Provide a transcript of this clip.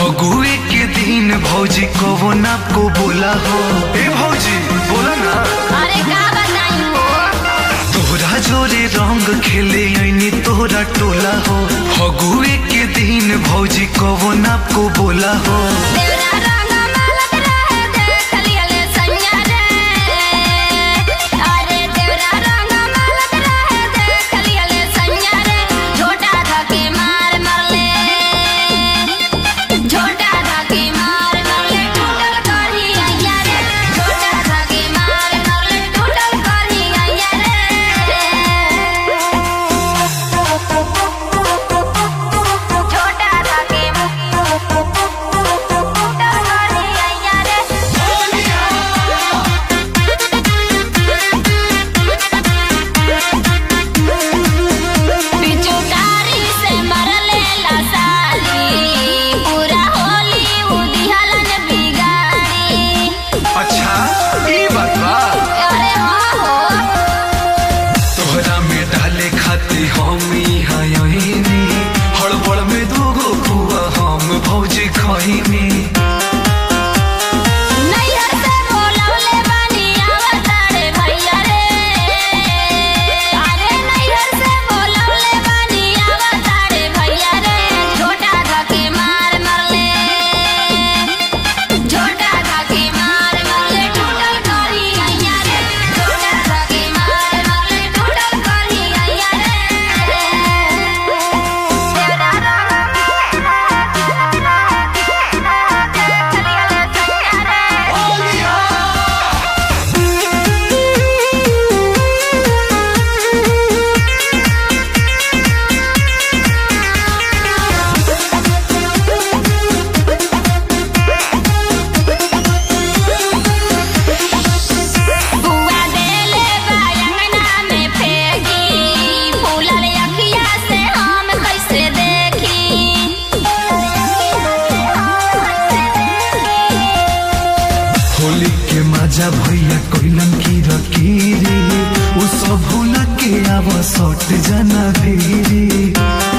फगुए के दिन भौजी कहो ना को बोला हो। ए भौजी बोला ना। अरे का बताई हो। तोहरा जोरे रंग खेले ऐनी तोहरा टोला हो। फगुए के दिन भौजी कहो ना को बोला हो। तेरा रंग मालत रहे देख लियले सैया रे। अरे तेरा रंग मालत रहे देख लियले सैया रे। झोटा धके मार मरले, झोटा धके मार मरले टूटल करी आया रे। झोटा धके मार मरले टूटल करी आया रे। झोटा धके पिचुकारी से मरले लसाली, पूरा होली उदिहलन बिगाड़ी। अच्छा ई बात बा। अरे हाँ हो। तोहरा में डाले खाती हम यहाँ यहीनी, हड़बड़ में दूगो खुआ हम भौजी खहीनी। नैहर से बोलवले बानी आवतारे भैया रे। अरे नैहर से बोलवले बानी आवतारे भैया रे। झोटा धके मार मरले, झोटा धके मार मरले टूटल करी आया रे। झोटा धके मार मरले टूटल करी आया रे। तेरा रंग बुआ देले बायंगना में फेंकी, फूलल अखिया से हम कैसे देखी। होली के मजा भैया कोइलन की रकीरी, उ सब भूल के आव सट जना भीरी।